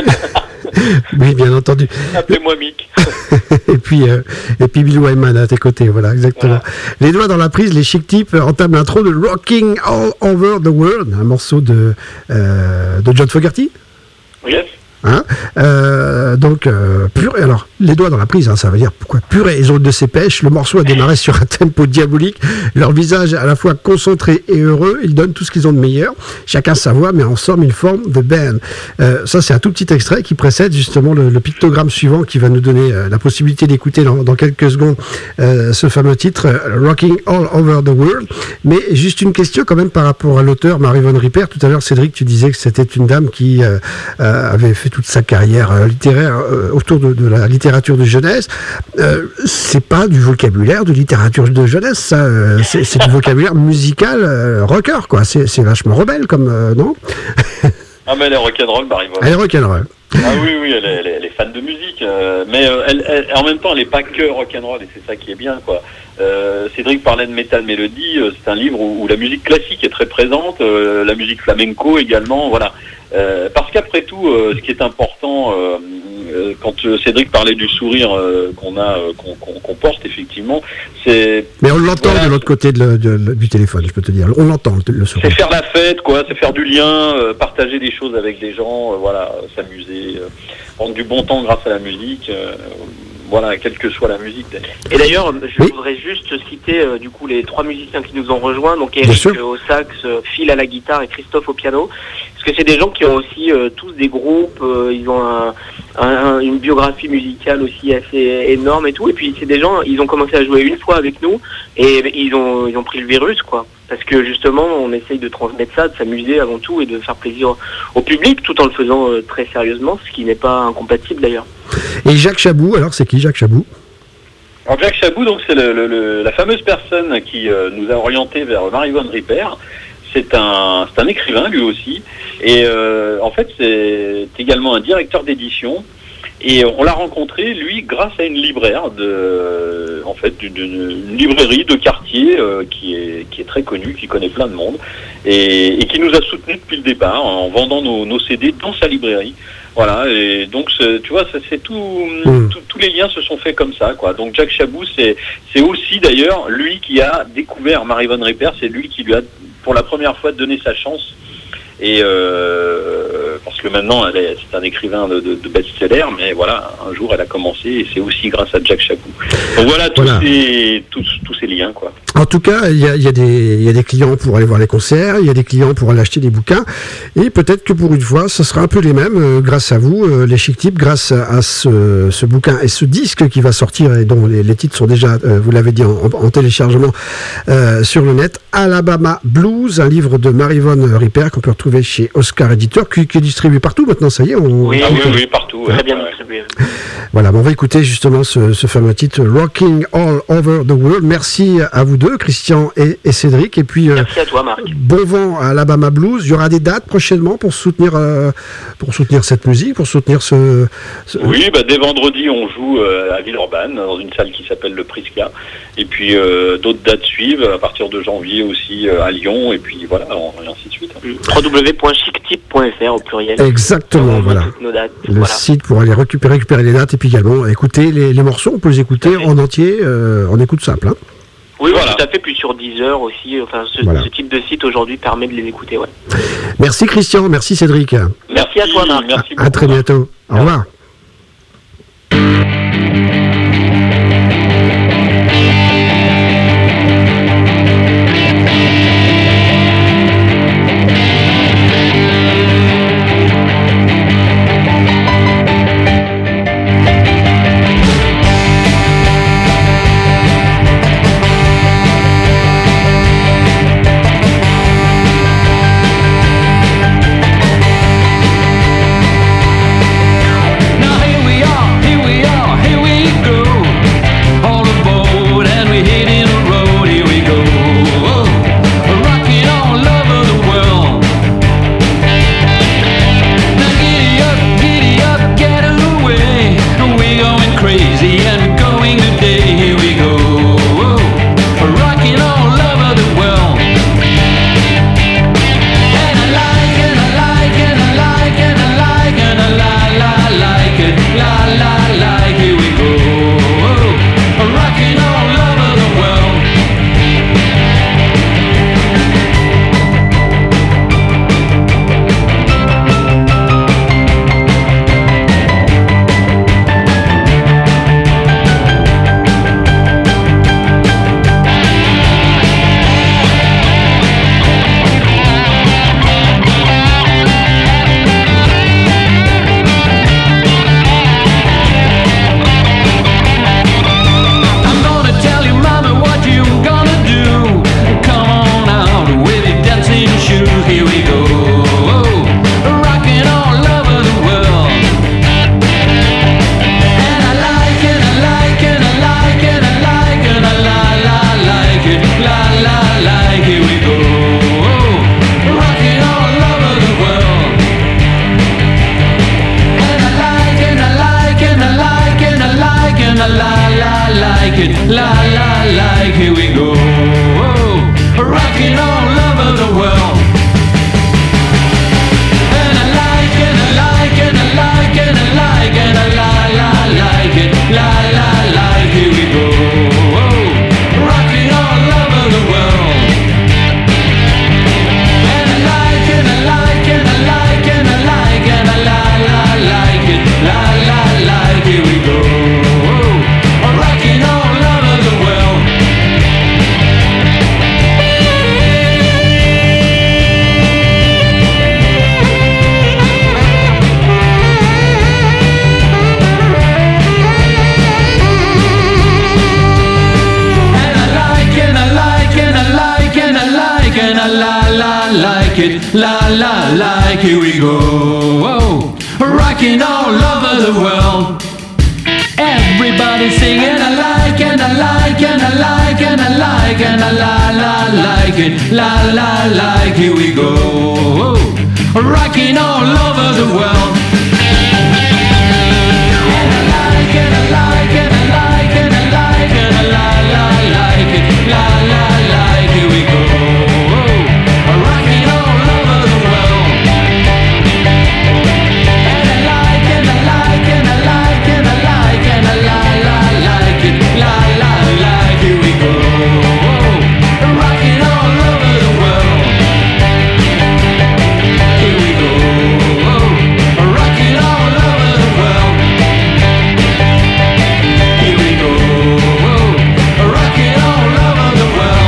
Oui, bien entendu. Appelez-moi Mick. et puis Bill Wyman à tes côtés, voilà, exactement. Voilà. Les doigts dans la prise, les Chic Types entament l'intro de Rocking All Over the World, un morceau de John Fogerty. Yes. Hein, donc purée, alors les doigts dans la prise, hein, ça veut dire pourquoi purée, ils ont de ces pêches. Le morceau a démarré sur un tempo diabolique, leur visage à la fois concentré et heureux, ils donnent tout ce qu'ils ont de meilleur, chacun sa voix, mais en somme une forme de band. Ça c'est un tout petit extrait qui précède justement le pictogramme suivant qui va nous donner la possibilité d'écouter dans quelques secondes ce fameux titre Rocking All Over the World. Mais juste une question quand même par rapport à l'auteur Maryvonne Ripert. Tout à l'heure Cédric, tu disais que c'était une dame qui avait fait toute sa carrière littéraire autour de la littérature de jeunesse. C'est pas du vocabulaire de littérature de jeunesse, ça. C'est du vocabulaire musical rocker, quoi. C'est vachement rebelle, comme non? Ah mais elle est rock'n'roll, Maryvonne. Elle est rock'n'roll. Ah oui, elle est fan de musique, mais en même temps, elle n'est pas que rock'n'roll, et c'est ça qui est bien, quoi. Cédric parlait de Metal Melody, c'est un livre où la musique classique est très présente, la musique flamenco également, voilà. Parce qu'après tout, ce qui est important, quand Cédric parlait du sourire qu'on porte, effectivement, c'est... Mais on l'entend de l'autre côté du téléphone, je peux te dire. On l'entend, le sourire. C'est faire la fête, quoi, c'est faire du lien, partager des choses avec des gens, voilà, s'amuser, prendre du bon temps grâce à la musique, voilà, quelle que soit la musique. Et d'ailleurs, je voudrais juste citer du coup les 3 musiciens qui nous ont rejoints, donc Eric au sax, Phil à la guitare et Christophe au piano, parce que c'est des gens qui ont aussi tous des groupes, ils ont une biographie musicale aussi assez énorme et tout, et puis c'est des gens, ils ont commencé à jouer une fois avec nous et ils ont pris le virus, quoi. Parce que justement, on essaye de transmettre ça, de s'amuser avant tout et de faire plaisir au public tout en le faisant très sérieusement, ce qui n'est pas incompatible d'ailleurs. Et Jacques Chabou, alors c'est qui Jacques Chabou ? Alors Jacques Chabou, donc c'est la fameuse personne qui nous a orientés vers Marie-Vonne Ripper. C'est un écrivain lui aussi, et en fait c'est également un directeur d'édition. Et on l'a rencontré, lui, grâce à une libraire d'une librairie de quartier qui est très connue, qui connaît plein de monde, et qui nous a soutenus depuis le départ en vendant nos CD dans sa librairie. Voilà, et donc tu vois, c'est tous les liens se sont faits comme ça, quoi. Donc Jacques Chabou, c'est aussi d'ailleurs lui qui a découvert Marie-Vonne Ripper, c'est lui qui lui a pour la première fois donné sa chance. Et parce que maintenant c'est un écrivain de best-seller, mais voilà, un jour elle a commencé et c'est aussi grâce à Jacques Chabou. Donc voilà, tous ces liens, quoi. En tout cas, il y a des clients pour aller voir les concerts, il y a des clients pour aller acheter des bouquins, et peut-être que pour une fois, ce sera un peu les mêmes grâce à vous, les Chic Tips, grâce à ce bouquin et ce disque qui va sortir et dont les titres sont déjà, vous l'avez dit, en téléchargement sur le net. Alabama Blues, un livre de Marie-Vonne Ripper qu'on peut retrouver chez Oscar Éditeur, qui est distribué partout maintenant, ça y est. Oui, partout. Très bien distribué. Voilà, on va écouter justement ce fameux titre Rocking All Over the World. Merci à vous deux, Christian et Cédric. Et puis, merci à toi, Marc. Bon vent à Alabama Blues. Il y aura des dates prochainement pour soutenir cette musique, pour soutenir ce... Oui, dès vendredi, on joue à Villeurbanne, dans une salle qui s'appelle le Prisca. Et puis, d'autres dates suivent, à partir de janvier aussi à Lyon. Et puis, voilà, et ainsi de suite. www.chictip.fr au pluriel. Exactement, voilà. Toutes nos dates, le site pour aller récupérer les dates et puis également écouter les morceaux. On peut les écouter en entier, en écoute simple. Hein. Oui, tout à fait. Puis sur Deezer aussi. Enfin, ce type de site aujourd'hui permet de les écouter. Ouais. Merci Christian, merci Cédric. Merci à toi, Marc. Merci beaucoup. À très bientôt. Au revoir. rocking all over the world. Everybody singing, I like and I like and I like and I like and I like it, like, here we go, rocking all over the world. And I like and I like and I like and I like and I like it, like, here we go, rocking all over the world. And I like and I like and I like and I like and I like it, like, here we go, rocking all over the world. Here we go, rocking all over the world. Here we go, rocking all over the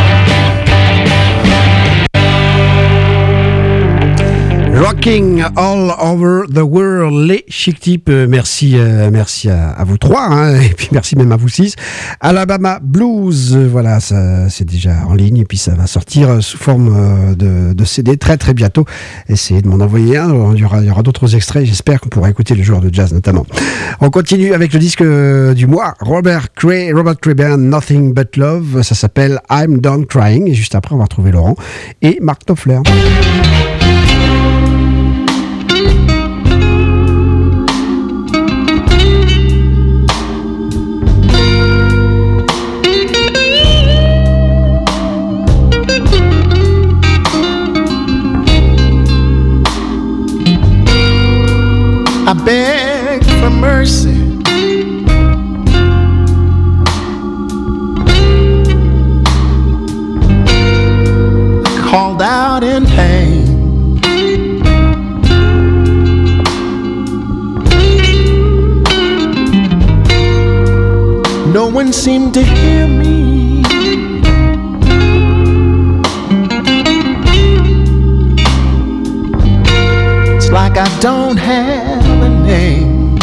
world. Rocking all over the world, les Chic Types. Merci à vous trois, hein, et puis merci même à vous six. Alabama Blues, voilà, ça c'est déjà en ligne et puis ça va sortir sous forme de CD très très bientôt. Essayez de m'en envoyer un. Il y aura d'autres extraits. J'espère qu'on pourra écouter le joueur de jazz notamment. On continue avec le disque du mois, Robert Cray Band, Nothing But Love. Ça s'appelle I'm Done Crying. Et juste après, on va retrouver Laurent et Mark Knopfler. I beg for mercy. I called out in pain. No one seemed to hear me. It's like I don't have a name.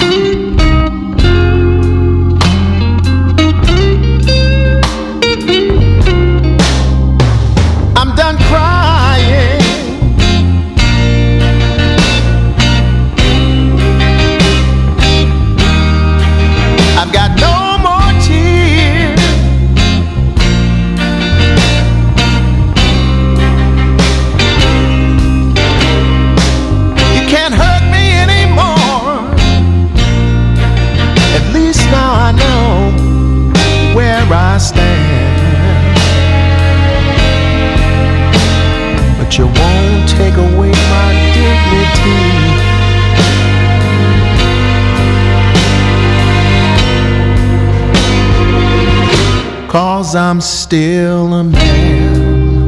I'm done crying. I've got no more tears. You can't hurt me anymore. At least now I know where I stand. But you won't take away my dignity. 'Cause I'm still a man.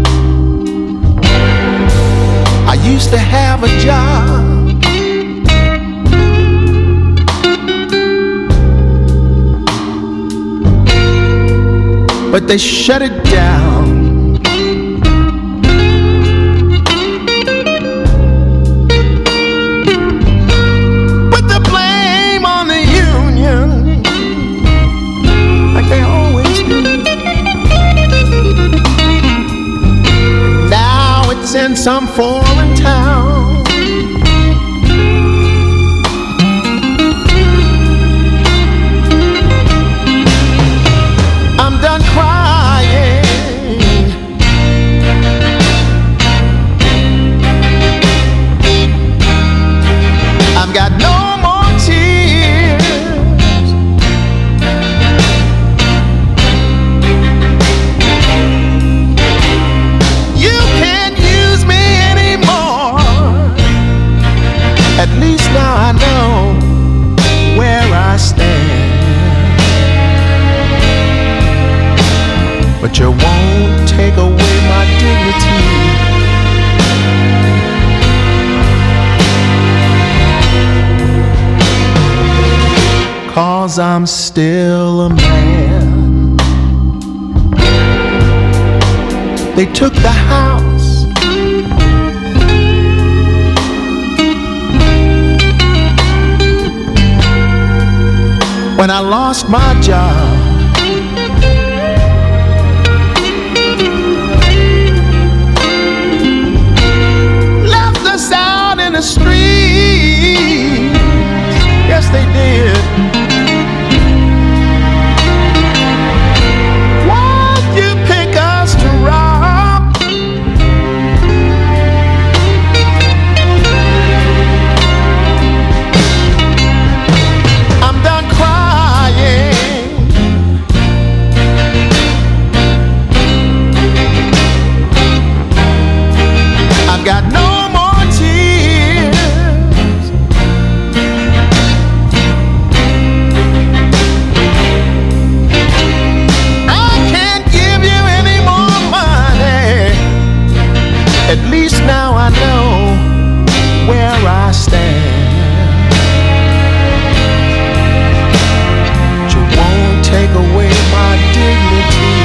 I used to have a job. But they shut it down. Put the blame on the union, like they always do. Now it's in some foreign town. I'm done crying. I've got no more tears. You can't use me anymore. At least now I know where I stand. But you won't take away my dignity. 'Cause I'm still a man. They took the house. When I lost my job. Left us out in the street. Why'd you pick us to rob? I'm done crying. I've got no more tears. I can't give you any more money. At least now I know where I stand. But you won't take away my dignity.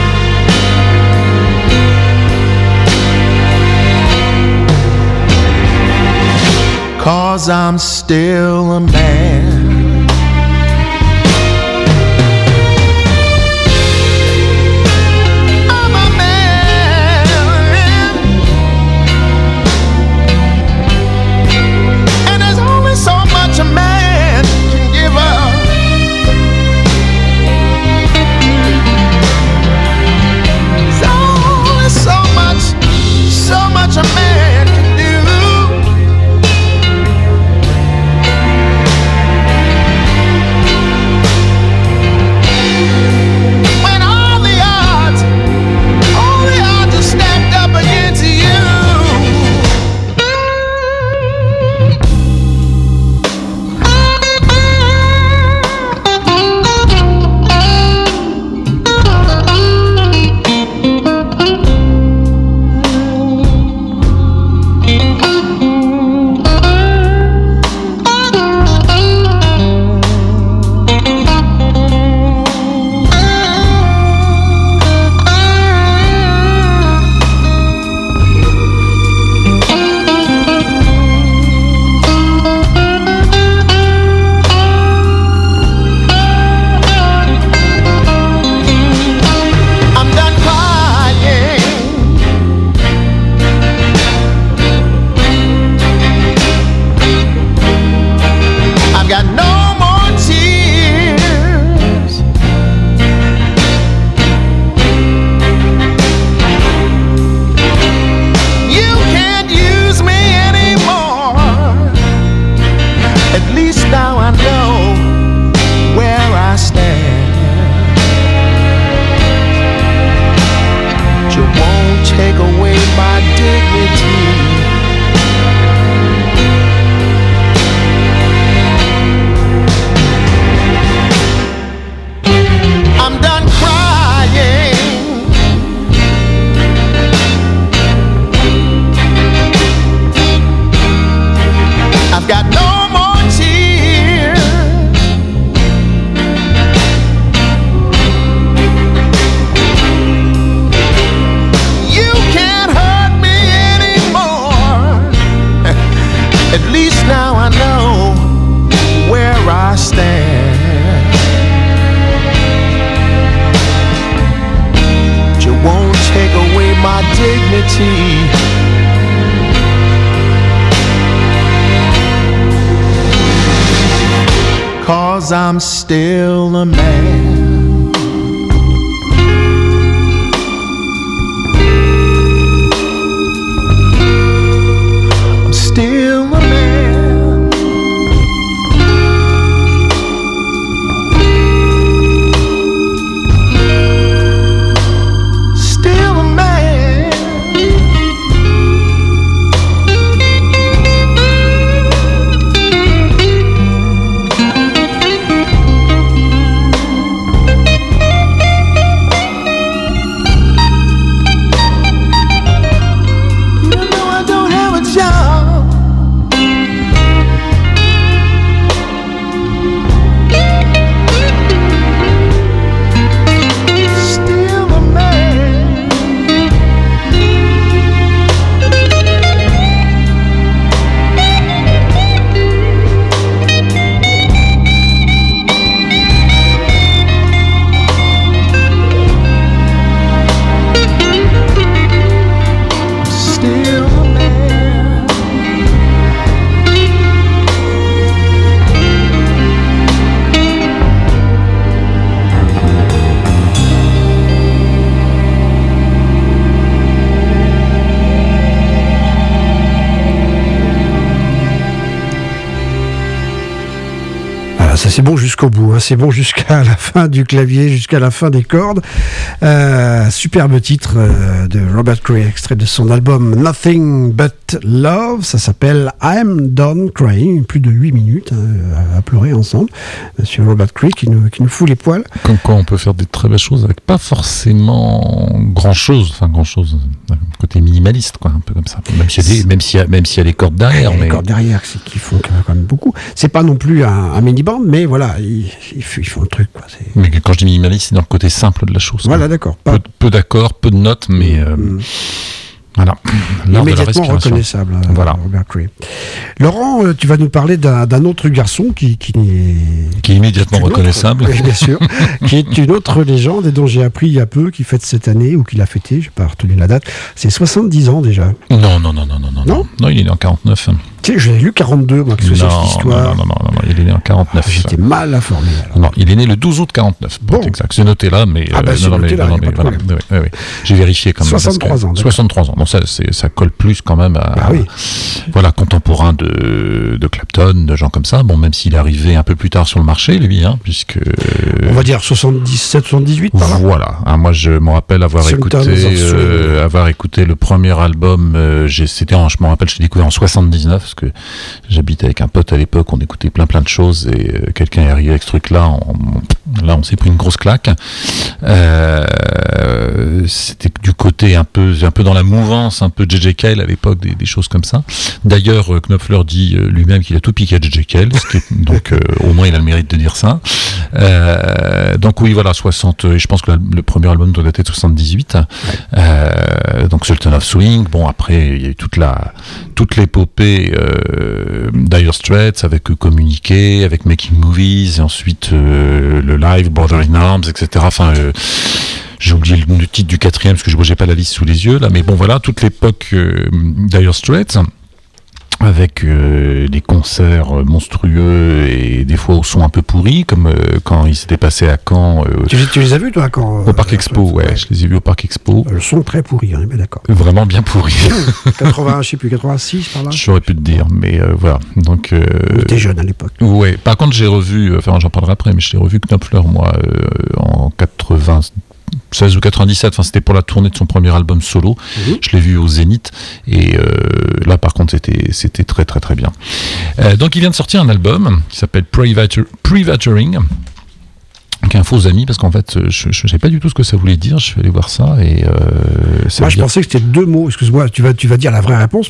'Cause I'm still a man. I'm a man. And there's only so much a man can give up. There's only so much a man can do. dignity. 'Cause I'm still a man. I'm still a man. Still a man. Voilà, ça c'est bon jusqu'au bout, hein. C'est bon jusqu'à la fin du clavier, jusqu'à la fin des cordes. Superbe titre de Robert Cray, extrait de son album Nothing But Love. Ça s'appelle I'm Done Crying. Plus de 8 minutes à pleurer ensemble. Monsieur Robert Cray qui nous fout les poils. Comme quoi on peut faire des très belles choses avec pas forcément grand-chose, côté minimaliste, quoi, un peu comme ça. Même s'il y a les cordes derrière. Les cordes derrière, c'est qu'ils font quand même beaucoup. C'est pas non plus un mini-band, mais voilà, ils font le truc, quoi. Mais quand je dis minimaliste, c'est dans le côté simple de la chose. Voilà, d'accord. Peu d'accords, peu de notes, mais voilà. Immédiatement reconnaissable, voilà. Robert Cray. Laurent, tu vas nous parler d'un autre garçon qui est immédiatement reconnaissable. Oui, bien sûr. Qui est une autre légende et dont j'ai appris il y a peu, qui fête cette année, ou qui l'a fêté, je n'ai pas retenu la date. C'est 70 ans déjà. Non, il est né en 49. Tu sais, j'ai lu 42, moi, que c'est cette histoire. Non, il est né en 49. J'étais mal informé. Alors. Non, il est né le 12 août 49, pour être exact. C'est noté là, mais... c'est noté là, il n'y a pas de problème. Oui. J'ai vérifié quand même. 63 ans. 63 ans. Donc ça colle plus quand même à... Voilà, contemporain de Clapton, de gens comme ça. Bon, même s'il est arrivé un peu plus tard sur le marché, lui, puisque... On va dire 77, 78 par là. Voilà. Moi, je me rappelle avoir écouté le premier album. Je me rappelle, je l'ai découvert en 79, parce que j'habitais avec un pote à l'époque, on écoutait plein de choses, et quelqu'un est arrivé avec ce truc-là. On s'est pris une grosse claque. C'était du côté un peu dans la mouvance, un peu J.J. Cale à l'époque, des choses comme ça. D'ailleurs, Knopfler dit lui-même qu'il a tout piqué à J.J. Cale, donc au moins il a le mérite de dire ça. Donc oui, voilà, 60. Je pense que le premier album doit dater de 78. Donc Sultan of Swing. Bon, après il y a eu toute l'épopée Dire Straits avec Communiqué, avec Making Movies, et ensuite le live Brother in Arms, etc. J'ai oublié le titre du quatrième parce que j'ai pas la liste sous les yeux là, mais bon voilà, toute l'époque Dire Straits, avec des concerts monstrueux et des fois au son un peu pourri, comme quand ils s'étaient passés à Caen. Tu les as vus, toi, à Caen au Parc Expo, je les ai vus au Parc Expo. Le son très pourri, on est bien d'accord. Vraiment bien pourri. 80, je sais plus, 86 par là. J'aurais pu te dire, mais voilà. Donc. T'es jeune à l'époque. Ouais. Par contre, j'ai revu, j'en parlerai après, mais je l'ai revu Knopfler, moi, en 96 ou 97, c'était pour la tournée de son premier album solo. Je l'ai vu au Zénith, et là par contre c'était très très très bien. Donc il vient de sortir un album qui s'appelle Prevaturing, qui est un faux ami, parce qu'en fait je ne savais pas du tout ce que ça voulait dire. Je suis allé voir ça, et moi je pensais que c'était deux mots. Excuse-moi, tu vas dire la vraie réponse,